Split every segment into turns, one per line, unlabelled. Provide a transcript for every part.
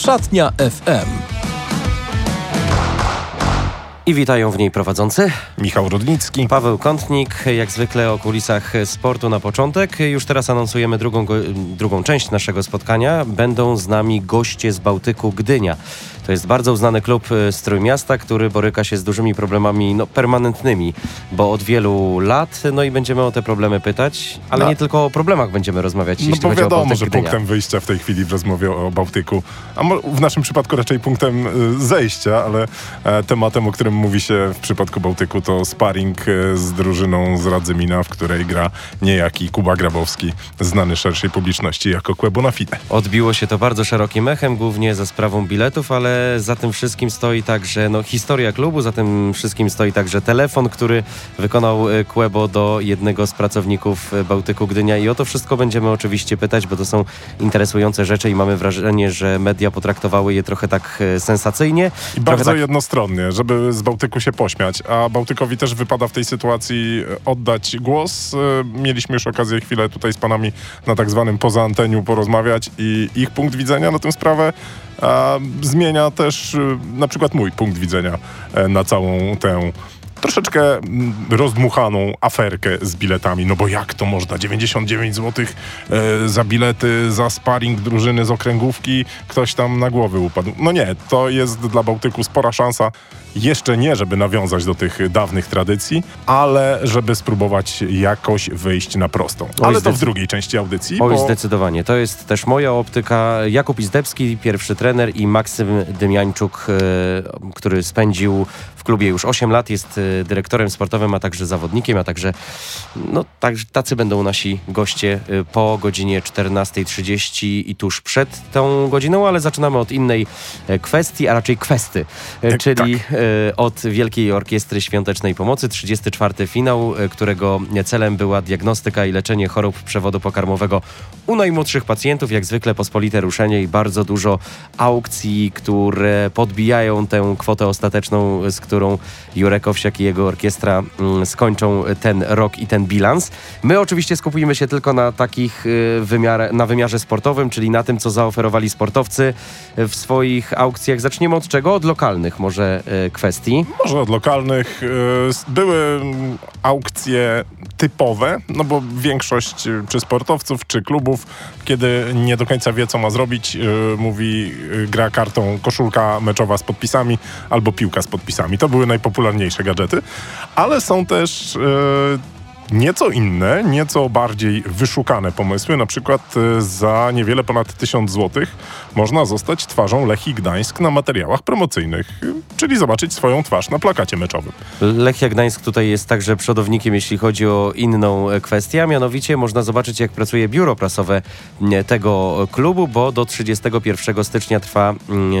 Szatnia FM.
I witają w niej prowadzący
Michał Rudnicki,
Paweł Kątnik, jak zwykle o kulisach sportu na początek. Już teraz anonsujemy drugą część naszego spotkania. Będą z nami goście z Bałtyku Gdynia. To jest bardzo uznany klub z Trójmiasta, który boryka się z dużymi problemami permanentnymi, bo od wielu lat, i będziemy o te problemy pytać, ale nie tylko o problemach będziemy rozmawiać, jeśli chodzi o Bałtyk
że
Gdynia.
punktem wyjścia w tej chwili w rozmowie o Bałtyku, a w naszym przypadku raczej punktem zejścia, ale tematem, o którym mówi się w przypadku Bałtyku, to sparring z drużyną z Radzymina, w której gra niejaki Kuba Grabowski, znany szerszej publiczności jako Kłe Bonafide.
Odbiło się to bardzo szerokim echem, głównie za sprawą biletów, ale za tym wszystkim stoi także historia klubu, za tym wszystkim stoi także telefon, który wykonał Kłebo do jednego z pracowników Bałtyku Gdynia i o to wszystko będziemy oczywiście pytać, bo to są interesujące rzeczy i mamy wrażenie, że media potraktowały je trochę tak sensacyjnie.
I bardzo jednostronnie, żeby z Bałtyku się pośmiać, a Bałtykowi też wypada w tej sytuacji oddać głos. Mieliśmy już okazję chwilę tutaj z panami na tak zwanym poza anteniu porozmawiać i ich punkt widzenia na tę sprawę zmienia też na przykład mój punkt widzenia na całą tę troszeczkę rozdmuchaną aferkę z biletami, bo jak to można? 99 zł za bilety, za sparring drużyny z okręgówki, ktoś tam na głowy upadł. Nie, to jest dla Bałtyku spora szansa, jeszcze nie, żeby nawiązać do tych dawnych tradycji, ale żeby spróbować jakoś wyjść na prostą. Ale to w drugiej części audycji.
Zdecydowanie. To jest też moja optyka. Jakub Izdebski, pierwszy trener, i Maksym Dymiańczuk, który spędził w klubie już 8 lat, jest dyrektorem sportowym, a także zawodnikiem, a także tacy będą nasi goście po godzinie 14:30 i tuż przed tą godziną, ale zaczynamy od innej kwestii, a raczej kwesty, czyli od Wielkiej Orkiestry Świątecznej Pomocy. 34. finał, którego celem była diagnostyka i leczenie chorób przewodu pokarmowego u najmłodszych pacjentów. Jak zwykle pospolite ruszenie i bardzo dużo aukcji, które podbijają tę kwotę ostateczną, z którą Jurek Owsiak i jego orkiestra skończą ten rok i ten bilans. My oczywiście skupimy się tylko na takich na wymiarze sportowym, czyli na tym, co zaoferowali sportowcy w swoich aukcjach. Zaczniemy od czego? Od lokalnych może kwestii.
Może od lokalnych. Były aukcje typowe, bo większość czy sportowców, czy klubów, kiedy nie do końca wie, co ma zrobić, gra kartą koszulka meczowa z podpisami albo piłka z podpisami. To były najpopularniejsze gadżety, ale są też nieco inne, nieco bardziej wyszukane pomysły. Na przykład za niewiele ponad 1000 zł można zostać twarzą Lechii Gdańsk na materiałach promocyjnych, czyli zobaczyć swoją twarz na plakacie meczowym.
Lechia Gdańsk tutaj jest także przodownikiem, jeśli chodzi o inną kwestię, a mianowicie można zobaczyć, jak pracuje biuro prasowe tego klubu, bo do 31 stycznia trwa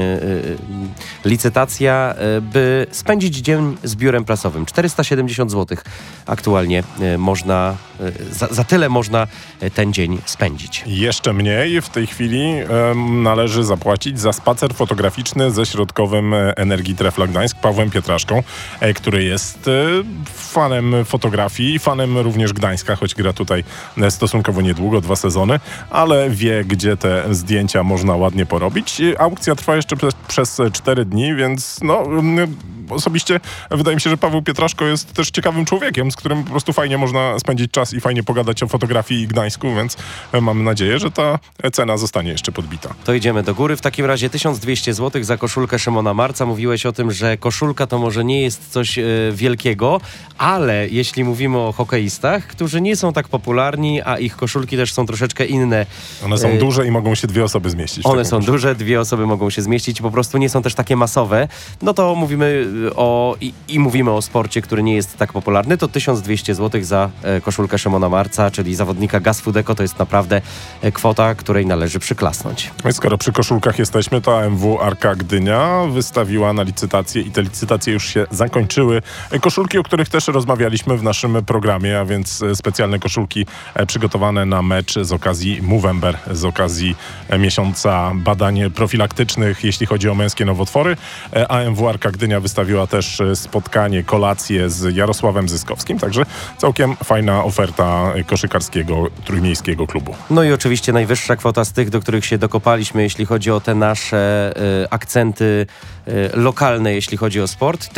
licytacja, by spędzić dzień z biurem prasowym. 470 zł aktualnie można, za tyle można ten dzień spędzić.
Jeszcze mniej w tej chwili należy zapłacić za spacer fotograficzny ze środkowym Energii Trefla Gdańsk, Pawłem Pietraszką, który jest fanem fotografii, fanem również Gdańska, choć gra tutaj stosunkowo niedługo, 2 sezony, ale wie, gdzie te zdjęcia można ładnie porobić. Aukcja trwa jeszcze przez 4 dni, więc osobiście wydaje mi się, że Paweł Pietraszko jest też ciekawym człowiekiem, z którym po prostu fajnie można spędzić czas i fajnie pogadać o fotografii i Gdańsku, więc mamy nadzieję, że ta cena zostanie jeszcze podbita.
To idziemy do góry. W takim razie 1200 zł za koszulkę Szymona Marca. Mówiłeś o tym, że koszulka to może nie jest coś wielkiego, ale jeśli mówimy o hokeistach, którzy nie są tak popularni, a ich koszulki też są troszeczkę inne.
One są duże i mogą się 2 osoby zmieścić.
One są duże, 2 osoby mogą się zmieścić, po prostu nie są też takie masowe. To mówimy mówimy o sporcie, który nie jest tak popularny. To 1200 zł za koszulkę Szymona Marca, czyli zawodnika Gaz-Fudeco. To jest naprawdę kwota, której należy przyklasnąć.
No i skoro przy koszulkach jesteśmy, to AMW Arka Gdynia wystawiła na licytację i te licytacje już się zakończyły. Koszulki, o których też rozmawialiśmy w naszym programie, a więc specjalne koszulki przygotowane na mecz z okazji Movember, z okazji miesiąca badań profilaktycznych, jeśli chodzi o męskie nowotwory. AMW Arka Gdynia wystawiła pojawiła też spotkanie, kolację z Jarosławem Zyskowskim, także całkiem fajna oferta koszykarskiego trójmiejskiego klubu.
No i oczywiście najwyższa kwota z tych, do których się dokopaliśmy, jeśli chodzi o te nasze akcenty lokalne, jeśli chodzi o sport.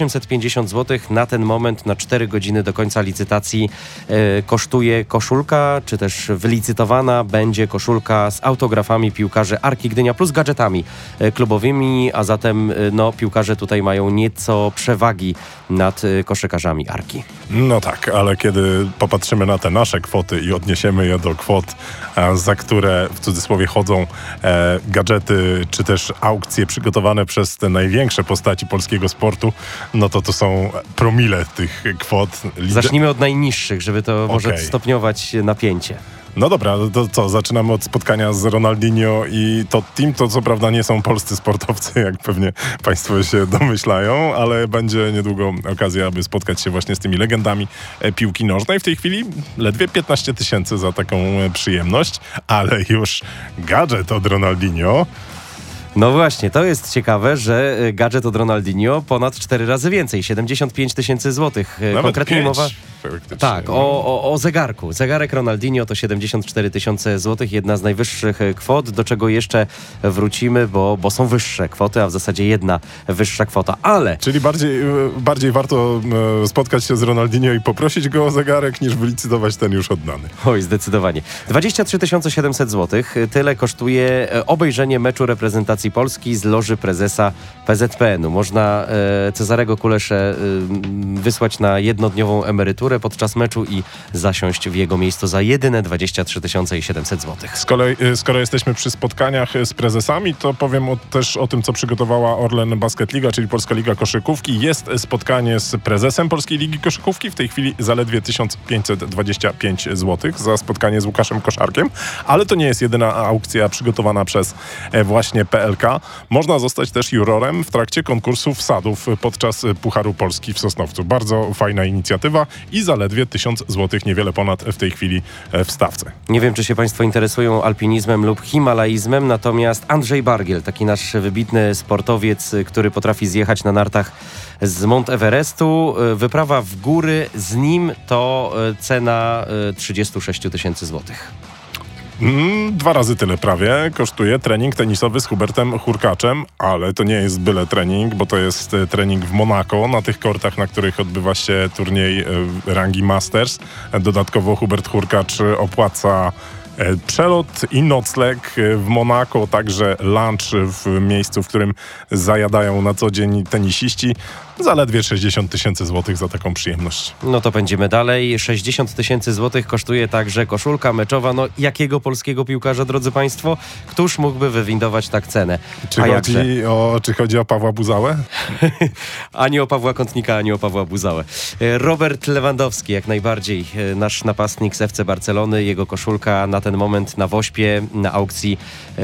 1850 zł na ten moment, na 4 godziny do końca licytacji kosztuje koszulka, czy też wylicytowana będzie koszulka z autografami piłkarzy Arki Gdynia plus gadżetami klubowymi, a zatem piłkarze tutaj mają nieco przewagi nad koszykarzami Arki.
No tak, ale kiedy popatrzymy na te nasze kwoty i odniesiemy je do kwot, za które w cudzysłowie chodzą gadżety, czy też aukcje przygotowane przez te największe postaci polskiego sportu, no to są promile tych kwot.
Zacznijmy od najniższych, żeby to może stopniować napięcie.
No dobra, to co? Zaczynamy od spotkania z Ronaldinho i Tottim. To co prawda nie są polscy sportowcy, jak pewnie Państwo się domyślają, ale będzie niedługo okazja, aby spotkać się właśnie z tymi legendami piłki nożnej. W tej chwili ledwie 15 000 za taką przyjemność, ale już gadżet od Ronaldinho.
No właśnie, to jest ciekawe, że gadżet od Ronaldinho ponad 4 razy więcej, 75 000 złotych.
Nawet
Konkretnie
5,
mowa... Tak, o zegarku. Zegarek Ronaldinho to 74 000 złotych, jedna z najwyższych kwot, do czego jeszcze wrócimy, bo są wyższe kwoty, a w zasadzie jedna wyższa kwota, ale...
Czyli bardziej warto spotkać się z Ronaldinho i poprosić go o zegarek, niż wylicytować ten już oddany.
Oj, zdecydowanie. 23 700 złotych, tyle kosztuje obejrzenie meczu reprezentacji Polski z loży prezesa PZPN-u. Można Cezarego Kuleszę wysłać na jednodniową emeryturę podczas meczu i zasiąść w jego miejscu za jedyne 23 700 złotych.
Skoro jesteśmy przy spotkaniach z prezesami, to powiem też o tym, co przygotowała Orlen Basket Liga, czyli Polska Liga Koszykówki. Jest spotkanie z prezesem Polskiej Ligi Koszykówki. W tej chwili zaledwie 1525 zł za spotkanie z Łukaszem Koszarkiem, ale to nie jest jedyna aukcja przygotowana przez właśnie PLK. Można zostać też jurorem w trakcie konkursu wsadów podczas Pucharu Polski w Sosnowcu. Bardzo fajna inicjatywa i zaledwie 1000 zł, niewiele ponad w tej chwili w stawce.
Nie wiem, czy się Państwo interesują alpinizmem lub himalaizmem, natomiast Andrzej Bargiel, taki nasz wybitny sportowiec, który potrafi zjechać na nartach z Mount Everestu, wyprawa w góry z nim to cena 36 000 złotych.
2 razy tyle prawie kosztuje trening tenisowy z Hubertem Hurkaczem, ale to nie jest byle trening, bo to jest trening w Monako, na tych kortach, na których odbywa się turniej rangi Masters. Dodatkowo Hubert Hurkacz opłaca przelot i nocleg w Monako, także lunch w miejscu, w którym zajadają na co dzień tenisiści. Zaledwie 60 000 złotych za taką przyjemność.
No to pędzimy dalej. 60 000 złotych kosztuje także koszulka meczowa. No jakiego polskiego piłkarza, drodzy Państwo? Któż mógłby wywindować tak cenę?
Czy chodzi o Pawła Buzałę?
Ani o Pawła Kątnika, ani o Pawła Buzałę. Robert Lewandowski, jak najbardziej. Nasz napastnik z FC Barcelony. Jego koszulka na ten moment na Wośpie, na aukcji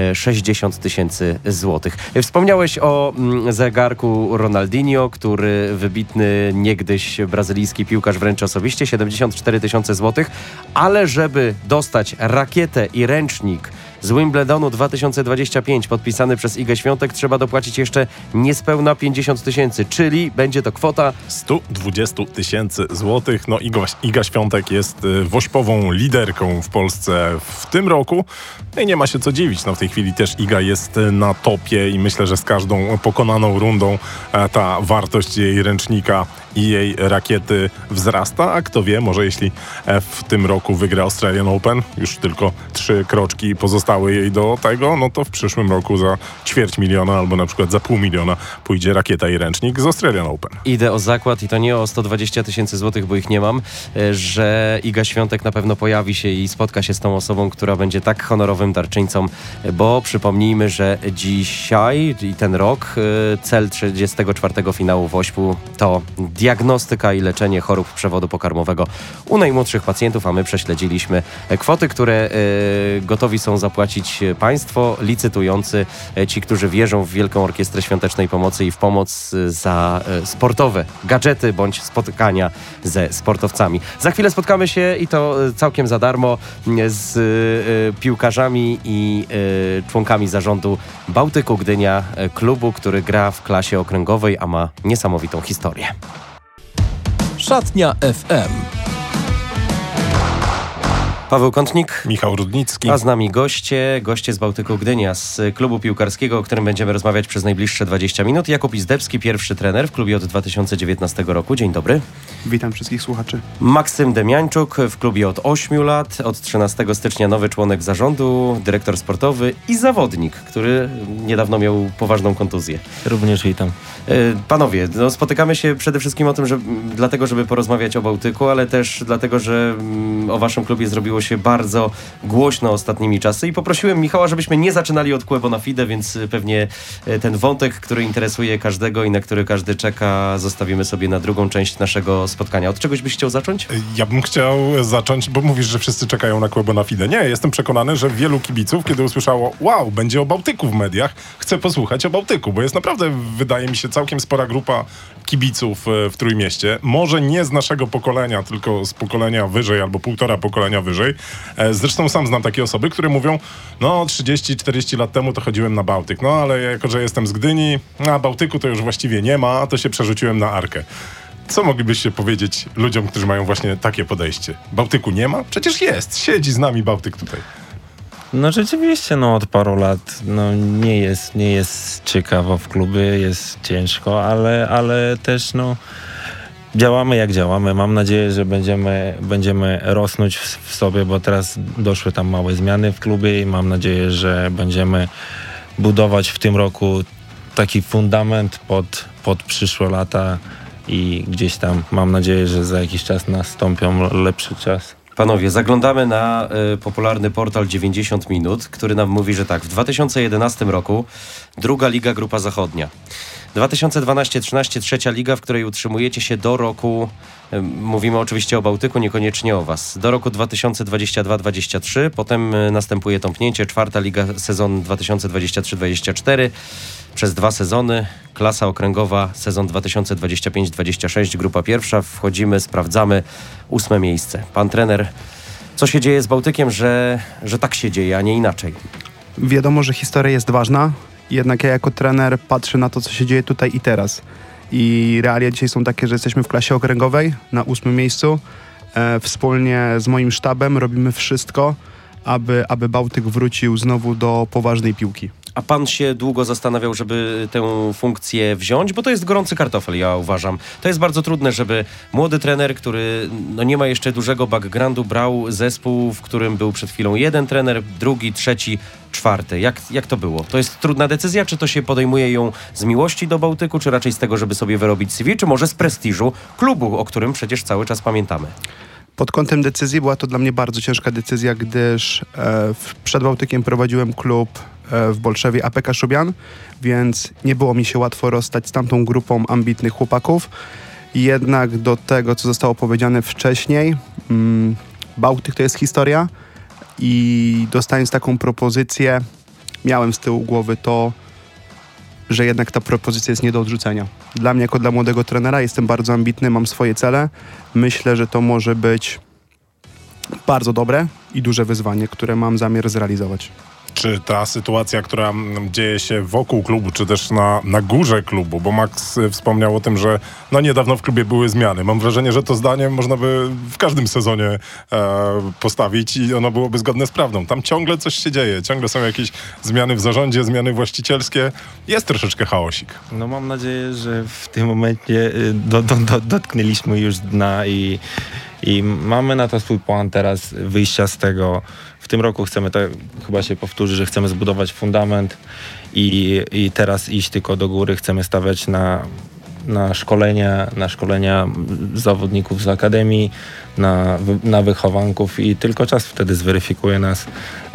60 000 złotych. Wspomniałeś o zegarku Ronaldinho, który wybitny niegdyś brazylijski piłkarz wręczy osobiście, 74 000 złotych, ale żeby dostać rakietę i ręcznik z Wimbledonu 2025 podpisany przez Igę Świątek, trzeba dopłacić jeszcze niespełna 50 000, czyli będzie to kwota
120 000 złotych. No Iga Świątek jest wośpową liderką w Polsce w tym roku. No i nie ma się co dziwić. No w tej chwili też Iga jest na topie i myślę, że z każdą pokonaną rundą ta wartość jej ręcznika i jej rakiety wzrasta, a kto wie, może jeśli w tym roku wygra Australian Open, już tylko 3 kroczki pozostały jej do tego, no to w przyszłym roku za 250 000 albo na przykład za 500 000 pójdzie rakieta i ręcznik z Australian Open.
Idę o zakład i to nie o 120 000 złotych, bo ich nie mam, że Iga Świątek na pewno pojawi się i spotka się z tą osobą, która będzie tak honorowym darczyńcą, bo przypomnijmy, że dzisiaj i ten rok cel 34. finału Wośpu to diagnostyka i leczenie chorób przewodu pokarmowego u najmłodszych pacjentów, a my prześledziliśmy kwoty, które gotowi są zapłacić zapłacić państwo, licytujący, ci, którzy wierzą w Wielką Orkiestrę Świątecznej Pomocy i w pomoc za sportowe gadżety bądź spotkania ze sportowcami. Za chwilę spotkamy się i to całkiem za darmo z piłkarzami i członkami zarządu Bałtyku Gdynia, klubu, który gra w klasie okręgowej, a ma niesamowitą historię.
Szatnia FM.
Paweł Kątnik,
Michał Rudnicki.
a z nami goście z Bałtyku Gdynia, z klubu piłkarskiego, o którym będziemy rozmawiać przez najbliższe 20 minut. Jakub Izdebski, pierwszy trener w klubie od 2019 roku. Dzień dobry.
Witam wszystkich słuchaczy.
Maksym Demiańczuk w klubie od 8 lat, od 13 stycznia nowy członek zarządu, dyrektor sportowy i zawodnik, który niedawno miał poważną kontuzję.
Również witam.
Panowie, spotykamy się przede wszystkim o tym, dlatego, żeby porozmawiać o Bałtyku, ale też dlatego, że o waszym klubie zrobiło się bardzo głośno ostatnimi czasy i poprosiłem Michała, żebyśmy nie zaczynali od Kłębo na Fide, więc pewnie ten wątek, który interesuje każdego i na który każdy czeka, zostawimy sobie na drugą część naszego spotkania. Od czegoś byś chciał zacząć?
Ja bym chciał zacząć, bo mówisz, że wszyscy czekają na Kłębo na Fide. Nie, jestem przekonany, że wielu kibiców, kiedy usłyszało, wow, będzie o Bałtyku w mediach, chce posłuchać o Bałtyku, bo jest naprawdę, wydaje mi się, całkiem spora grupa kibiców w Trójmieście. Może nie z naszego pokolenia, tylko z pokolenia wyżej albo półtora pokolenia wyżej. Zresztą sam znam takie osoby, które mówią, 30-40 lat temu to chodziłem na Bałtyk, ale jako, że jestem z Gdyni, na Bałtyku to już właściwie nie ma, to się przerzuciłem na Arkę. Co moglibyście powiedzieć ludziom, którzy mają właśnie takie podejście? Bałtyku nie ma? Przecież jest. Siedzi z nami Bałtyk tutaj.
No rzeczywiście, od paru lat nie jest ciekawo w klubie, jest ciężko, ale też działamy jak działamy. Mam nadzieję, że będziemy rosnąć w sobie, bo teraz doszły tam małe zmiany w klubie i mam nadzieję, że będziemy budować w tym roku taki fundament pod przyszłe lata i gdzieś tam mam nadzieję, że za jakiś czas nastąpią lepszy czas.
Panowie, zaglądamy na popularny portal 90 minut, który nam mówi, że tak, w 2011 roku druga liga Grupa Zachodnia. 2012-13 trzecia liga, w której utrzymujecie się do roku, mówimy oczywiście o Bałtyku, niekoniecznie o was, do roku 2022-23, potem następuje tąpnięcie, czwarta liga, sezon 2023-24, przez 2 sezony, klasa okręgowa, sezon 2025-26, grupa pierwsza, wchodzimy, sprawdzamy, 8 miejsce. Pan trener, co się dzieje z Bałtykiem, że tak się dzieje, a nie inaczej?
Wiadomo, że historia jest ważna, jednak ja jako trener patrzę na to, co się dzieje tutaj i teraz. I realia dzisiaj są takie, że jesteśmy w klasie okręgowej na 8 miejscu. Wspólnie z moim sztabem robimy wszystko, aby Bałtyk wrócił znowu do poważnej piłki.
A pan się długo zastanawiał, żeby tę funkcję wziąć? Bo to jest gorący kartofel, ja uważam. To jest bardzo trudne, żeby młody trener, który nie ma jeszcze dużego backgroundu, brał zespół, w którym był przed chwilą jeden trener, drugi, trzeci, czwarty. Jak to było? To jest trudna decyzja? Czy to się podejmuje ją z miłości do Bałtyku, czy raczej z tego, żeby sobie wyrobić CV, czy może z prestiżu klubu, o którym przecież cały czas pamiętamy?
Pod kątem decyzji była to dla mnie bardzo ciężka decyzja, gdyż przed Bałtykiem prowadziłem klub w Bolszewie APK Szubian, więc nie było mi się łatwo rozstać z tamtą grupą ambitnych chłopaków. Jednak do tego, co zostało powiedziane wcześniej, Bałtyk to jest historia i dostając taką propozycję, miałem z tyłu głowy to, że jednak ta propozycja jest nie do odrzucenia. Dla mnie, jako dla młodego trenera, jestem bardzo ambitny, mam swoje cele. Myślę, że to może być bardzo dobre i duże wyzwanie, które mam zamiar zrealizować.
Czy ta sytuacja, która dzieje się wokół klubu, czy też na górze klubu, bo Max wspomniał o tym, że niedawno w klubie były zmiany. Mam wrażenie, że to zdanie można by w każdym sezonie postawić i ono byłoby zgodne z prawdą. Tam ciągle coś się dzieje, ciągle są jakieś zmiany w zarządzie, zmiany właścicielskie. Jest troszeczkę chaosik.
Mam nadzieję, że w tym momencie dotknęliśmy już dna i mamy na to swój plan teraz wyjścia z tego. W tym roku chcemy, to chyba się powtórzy, że chcemy zbudować fundament i teraz iść tylko do góry. Chcemy stawiać na szkolenia zawodników z akademii, na wychowanków i tylko czas wtedy zweryfikuje nas,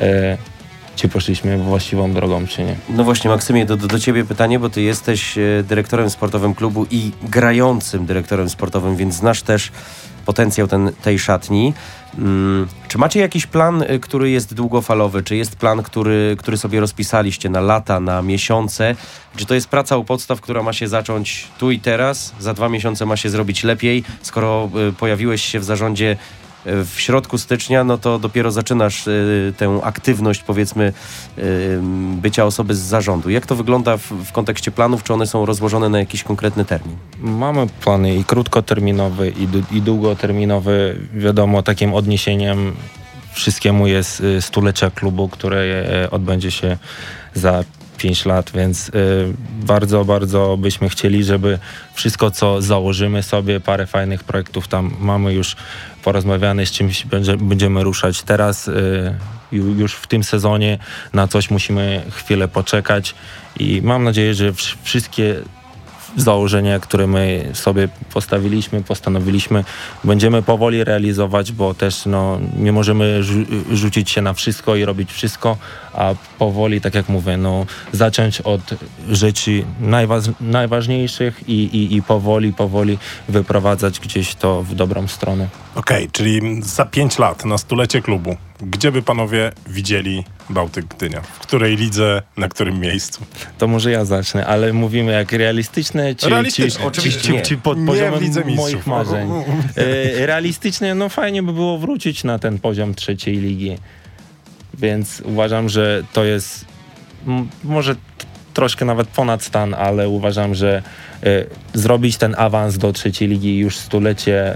czy poszliśmy właściwą drogą, czy nie.
No właśnie, Maksymie, do ciebie pytanie, bo ty jesteś dyrektorem sportowym klubu i grającym dyrektorem sportowym, więc znasz też potencjał tej szatni. Czy macie jakiś plan, który jest długofalowy? Czy jest plan, który sobie rozpisaliście na lata, na miesiące? Czy to jest praca u podstaw, która ma się zacząć tu i teraz? Za 2 miesiące ma się zrobić lepiej? Skoro pojawiłeś się w zarządzie w środku stycznia, no to dopiero zaczynasz tę aktywność, powiedzmy, bycia osoby z zarządu. Jak to wygląda w kontekście planów? Czy one są rozłożone na jakiś konkretny termin?
Mamy plany i krótkoterminowe, i długoterminowe. Wiadomo, takim odniesieniem wszystkiemu jest stulecie klubu, które odbędzie się za 5 lat, więc bardzo, bardzo byśmy chcieli, żeby wszystko, co założymy sobie, parę fajnych projektów tam mamy już porozmawiane, z czymś będziemy ruszać teraz. Już w tym sezonie na coś musimy chwilę poczekać i mam nadzieję, że wszystkie założenia, które my sobie postanowiliśmy, będziemy powoli realizować, bo też nie możemy rzucić się na wszystko i robić wszystko, a powoli, tak jak mówię, zacząć od rzeczy najważniejszych i powoli wyprowadzać gdzieś to w dobrą stronę.
Okej, czyli za 5 lat na stulecie klubu, gdzie by panowie widzieli Bałtyk Gdynia? W której lidze, na którym miejscu?
To może ja zacznę, ale mówimy jak realistyczne, czy pod poziomem moich marzeń. Realistyczne, fajnie by było wrócić na ten poziom 3. ligi. Więc uważam, że to jest może troszkę nawet ponad stan, ale uważam, że zrobić ten awans do 3. ligi już stulecie,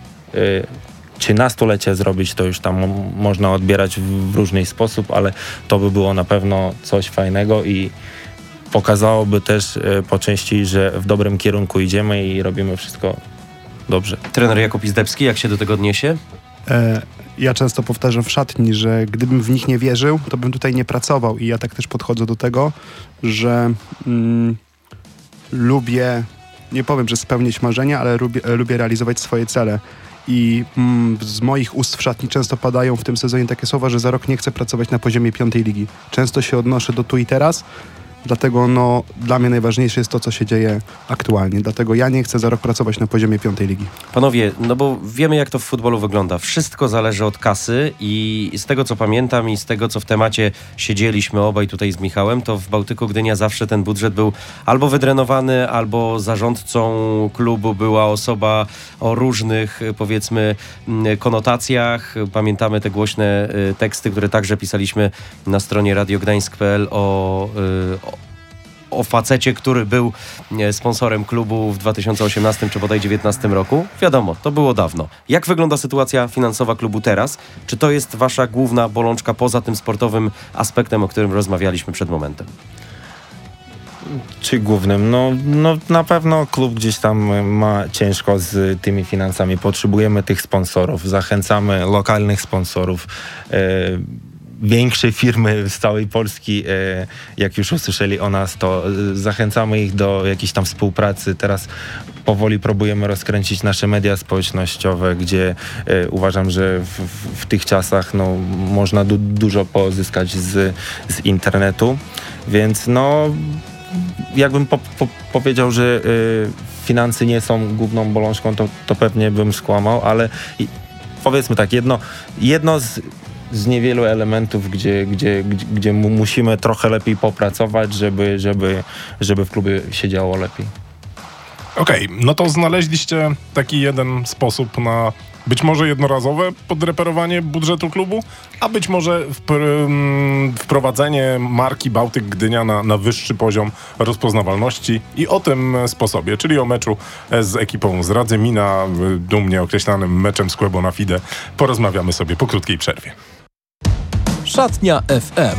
czy na stulecie zrobić, to już tam można odbierać w różny sposób, ale to by było na pewno coś fajnego i pokazałoby też po części, że w dobrym kierunku idziemy i robimy wszystko dobrze.
Trener Jakub Izdebski, jak się do tego odniesie?
Ja często powtarzam w szatni, że gdybym w nich nie wierzył, to bym tutaj nie pracował i ja tak też podchodzę do tego, że lubię, nie powiem, że spełnić marzenia, ale lubię realizować swoje cele. I z moich ust w szatni często padają w tym sezonie takie słowa, że za rok nie chcę pracować na poziomie 5. ligi. Często się odnoszę do tu i teraz, dlatego dla mnie najważniejsze jest to, co się dzieje aktualnie. Dlatego ja nie chcę za rok pracować na poziomie 5. ligi.
Panowie, bo wiemy, jak to w futbolu wygląda. Wszystko zależy od kasy i z tego, co pamiętam i z tego, co w temacie siedzieliśmy obaj tutaj z Michałem, to w Bałtyku Gdynia zawsze ten budżet był albo wydrenowany, albo zarządcą klubu była osoba o różnych, powiedzmy, konotacjach. Pamiętamy te głośne teksty, które także pisaliśmy na stronie radiogdańsk.pl o facecie, który był sponsorem klubu w 2018 czy bodaj 2019 roku. Wiadomo, to było dawno. Jak wygląda sytuacja finansowa klubu teraz? Czy to jest wasza główna bolączka poza tym sportowym aspektem, o którym rozmawialiśmy przed momentem?
Czy głównym? Na pewno klub gdzieś tam ma ciężko z tymi finansami. Potrzebujemy tych sponsorów. Zachęcamy lokalnych sponsorów. Większe firmy z całej Polski, jak już usłyszeli o nas, to zachęcamy ich do jakiejś tam współpracy. Teraz powoli próbujemy rozkręcić nasze media społecznościowe, gdzie uważam, że w tych czasach można dużo pozyskać z internetu. Więc jakbym powiedział, że finanse nie są główną bolączką, to pewnie bym skłamał, ale powiedzmy tak, jedno z niewielu elementów, gdzie musimy trochę lepiej popracować, żeby w klubie się działo lepiej.
Okej, to znaleźliście taki jeden sposób na być może jednorazowe podreperowanie budżetu klubu, a być może wprowadzenie marki Bałtyk Gdynia na wyższy poziom rozpoznawalności i o tym sposobie, czyli o meczu z ekipą z Radzymina, dumnie określanym meczem z Kłębo na Fide, porozmawiamy sobie po krótkiej przerwie.
Szatnia FM.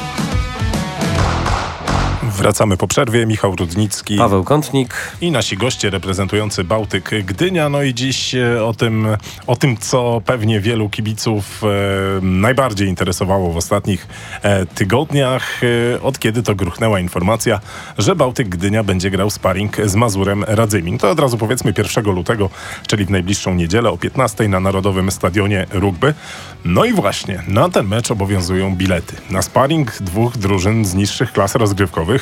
Wracamy po przerwie. Michał Rudnicki,
Paweł Kątnik
i nasi goście reprezentujący Bałtyk Gdynia. I dziś o tym, co pewnie wielu kibiców najbardziej interesowało w ostatnich tygodniach, od kiedy to gruchnęła informacja, że Bałtyk Gdynia będzie grał sparring z Mazurem Radzymin. To od razu powiedzmy 1 lutego, czyli w najbliższą niedzielę o 15 na Narodowym Stadionie Rugby. I właśnie na ten mecz obowiązują bilety. Na sparring 2 drużyn z niższych klas rozgrywkowych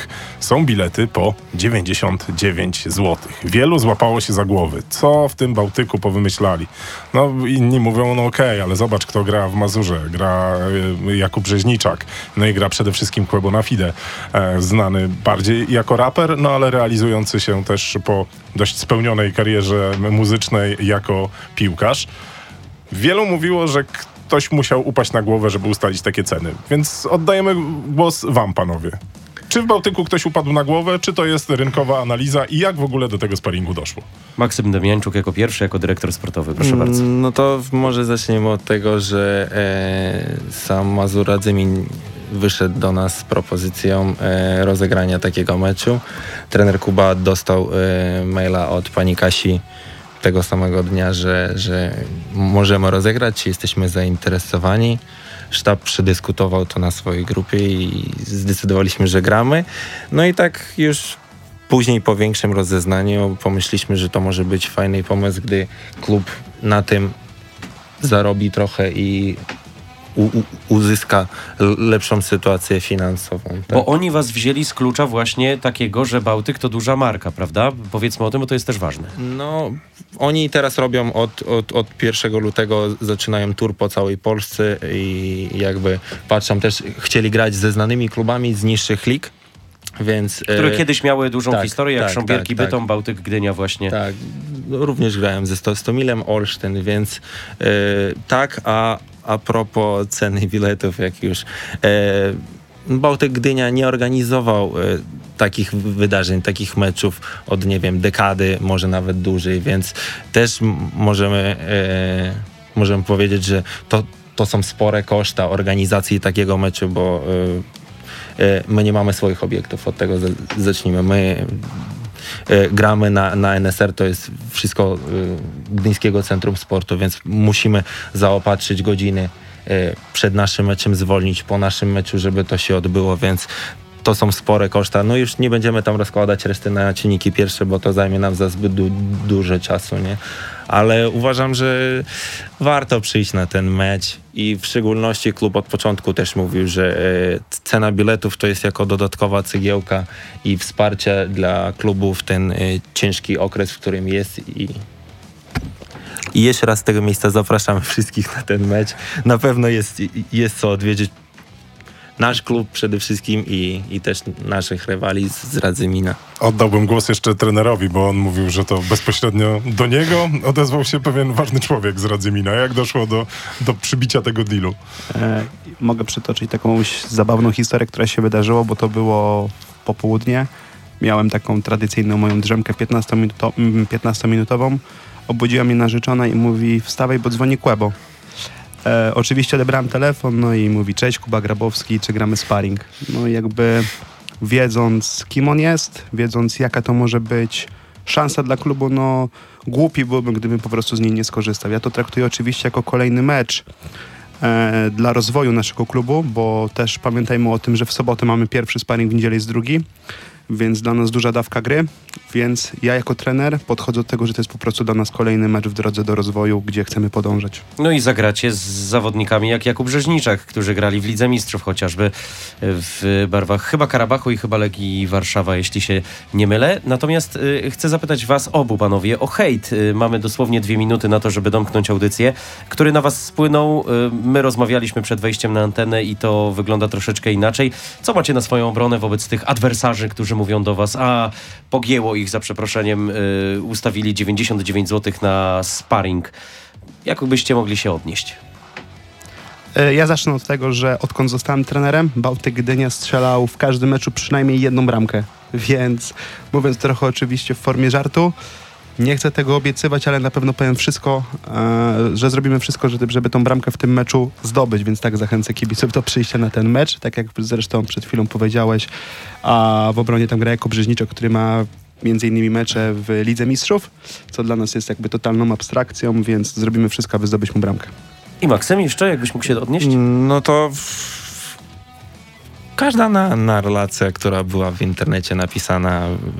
są bilety po 99 zł. Wielu złapało się za głowy. Co w tym Bałtyku powymyślali? No inni mówią, no okej, ale zobacz, kto gra w Mazurze. Gra Jakub Rzeźniczak. No i gra przede wszystkim Quebo na Fide. Znany bardziej jako raper, no ale realizujący się też po dość spełnionej karierze muzycznej jako piłkarz. Wielu mówiło, że ktoś musiał upaść na głowę, żeby ustalić takie ceny. Więc oddajemy głos wam, panowie. Czy w Bałtyku ktoś upadł na głowę, czy to jest rynkowa analiza i jak w ogóle do tego sparingu doszło?
Maksym Demiańczuk jako pierwszy, jako dyrektor sportowy. Proszę bardzo.
No to może zaczniemy od tego, że sam Mazur Radzymin wyszedł do nas z propozycją rozegrania takiego meczu. Trener Kuba dostał maila od pani Kasi tego samego dnia, że możemy rozegrać, czy jesteśmy zainteresowani. Sztab przedyskutował to na swojej grupie i zdecydowaliśmy, że gramy. No i tak już później po większym rozeznaniu pomyśleliśmy, że to może być fajny pomysł, gdy klub na tym zarobi trochę i uzyska lepszą sytuację finansową. Tak?
Bo oni was wzięli z klucza właśnie takiego, że Bałtyk to duża marka, prawda? Powiedzmy o tym, bo to jest też ważne.
No, oni teraz robią od 1 lutego, zaczynają tour po całej Polsce i jakby patrzą też, chcieli grać ze znanymi klubami z niższych lig, więc...
Które kiedyś miały dużą
tak,
historię, jak
tak,
Sząbierki,
tak,
Bytom, Bałtyk, Gdynia właśnie.
Tak, również grałem ze Stomilem Olsztyn, więc tak, a propos ceny biletów, jak już Bałtyk Gdynia nie organizował takich wydarzeń, takich meczów od, nie wiem, dekady, może nawet dłużej, więc też możemy powiedzieć, że to są spore koszta organizacji takiego meczu, bo my nie mamy swoich obiektów, od tego zacznijmy. My gramy na NSR, to jest wszystko Gdyńskiego Centrum Sportu, więc musimy zaopatrzyć godziny przed naszym meczem, zwolnić po naszym meczu, żeby to się odbyło, więc to są spore koszta. No już nie będziemy tam rozkładać reszty na czynniki pierwsze, bo to zajmie nam za zbyt dużo czasu, nie? Ale uważam, że warto przyjść na ten mecz i w szczególności klub od początku też mówił, że cena biletów to jest jako dodatkowa cegiełka i wsparcie dla klubu w ten ciężki okres, w którym jest i jeszcze raz z tego miejsca zapraszamy wszystkich na ten mecz. Na pewno jest co odwiedzić. Nasz klub przede wszystkim i też naszych rywali z Radzymina.
Oddałbym głos jeszcze trenerowi, bo on mówił, że to bezpośrednio do niego odezwał się pewien ważny człowiek z Radzymina. Jak doszło do przybicia tego dealu?
Mogę przytoczyć taką zabawną historię, która się wydarzyła, bo to było popołudnie. Miałem taką tradycyjną moją drzemkę 15-minutową. Obudziła mnie narzeczona i mówi: wstawaj, bo dzwoni Quebo. Oczywiście odebrałem telefon, no i mówi: cześć, Kuba Grabowski, czy gramy sparring? No i jakby wiedząc, kim on jest, wiedząc, jaka to może być szansa dla klubu, no głupi byłbym, gdybym po prostu z niej nie skorzystał. Ja to traktuję oczywiście jako kolejny mecz dla rozwoju naszego klubu, bo też pamiętajmy o tym, że w sobotę mamy pierwszy sparring, w niedzielę jest drugi, więc dla nas duża dawka gry, więc ja jako trener podchodzę do tego, że to jest po prostu dla nas kolejny mecz w drodze do rozwoju, gdzie chcemy podążać.
No i zagracie z zawodnikami jak Jakub Rzeźniczak, którzy grali w Lidze Mistrzów chociażby w barwach chyba Karabachu i chyba Legii Warszawa, jeśli się nie mylę. Natomiast chcę zapytać was obu, panowie, o hejt. Mamy dosłownie 2 minuty na to, żeby domknąć audycję, który na was spłynął. My rozmawialiśmy przed wejściem na antenę i to wygląda troszeczkę inaczej. Co macie na swoją obronę wobec tych adwersarzy, którzy mówią do was: a pogięło ich, za przeproszeniem, ustawili 99 zł na sparring. Jak byście mogli się odnieść?
Ja zacznę od tego, że odkąd zostałem trenerem, Bałtyk Gdynia strzelał w każdym meczu przynajmniej 1 bramkę, więc mówiąc trochę oczywiście w formie żartu, nie chcę tego obiecywać, ale na pewno powiem wszystko, że zrobimy wszystko, żeby tą bramkę w tym meczu zdobyć, więc tak zachęcę kibiców do przyjścia na ten mecz, tak jak zresztą przed chwilą powiedziałeś, a w obronie tam gra Jakub Rzeźniczak, który ma między innymi mecze w Lidze Mistrzów, co dla nas jest jakby totalną abstrakcją, więc zrobimy wszystko, aby zdobyć mu bramkę.
I Maksym, jeszcze jakbyś mógł się odnieść?
No to każda na relacja, która była w internecie napisana,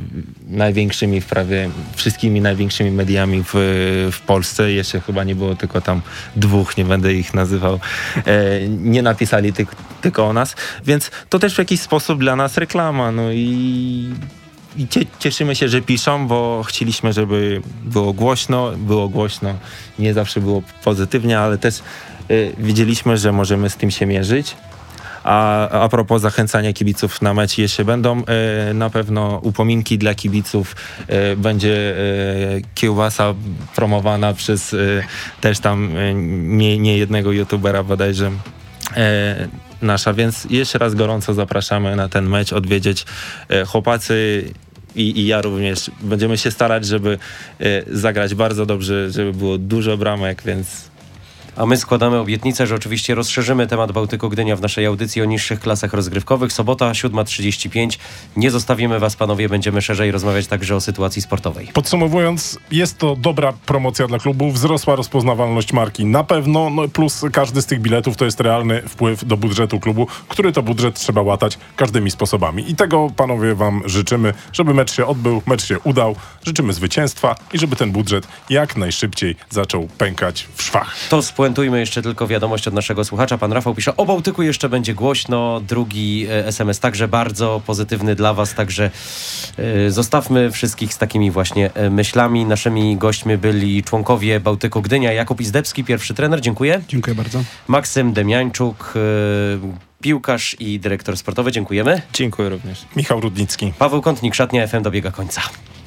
największymi, prawie wszystkimi największymi mediami w Polsce. Jeszcze chyba nie było tylko tam 2, nie będę ich nazywał. Nie napisali tylko o nas, więc to też w jakiś sposób dla nas reklama. No i cieszymy się, że piszą, bo chcieliśmy, żeby było głośno. Nie zawsze było pozytywnie, ale też widzieliśmy, że możemy z tym się mierzyć. A propos zachęcania kibiców na mecz, jeszcze będą na pewno upominki dla kibiców. Będzie kiełbasa promowana przez też tam nie jednego youtubera bodajże nasza, więc jeszcze raz gorąco zapraszamy na ten mecz, odwiedzić chłopacy i ja również. Będziemy się starać, żeby zagrać bardzo dobrze, żeby było dużo bramek, więc...
A my składamy obietnicę, że oczywiście rozszerzymy temat Bałtyku Gdynia w naszej audycji o niższych klasach rozgrywkowych. Sobota, 7:35. Nie zostawimy was, panowie, będziemy szerzej rozmawiać także o sytuacji sportowej.
Podsumowując, jest to dobra promocja dla klubu, wzrosła rozpoznawalność marki na pewno, no plus każdy z tych biletów to jest realny wpływ do budżetu klubu, który to budżet trzeba łatać każdymi sposobami. I tego, panowie, wam życzymy, żeby mecz się odbył, mecz się udał, życzymy zwycięstwa i żeby ten budżet jak najszybciej zaczął pękać w szwach.
To spuentujmy jeszcze tylko wiadomość od naszego słuchacza. Pan Rafał pisze, o Bałtyku jeszcze będzie głośno. Drugi SMS także bardzo pozytywny dla was, także zostawmy wszystkich z takimi właśnie myślami. Naszymi gośćmi byli członkowie Bałtyku Gdynia, Jakub Izdebski, pierwszy trener, dziękuję.
Dziękuję bardzo.
Maksym Demiańczuk, piłkarz i dyrektor sportowy, dziękujemy.
Dziękuję również.
Michał Rudnicki.
Paweł Kątnik, Szatnia FM dobiega końca.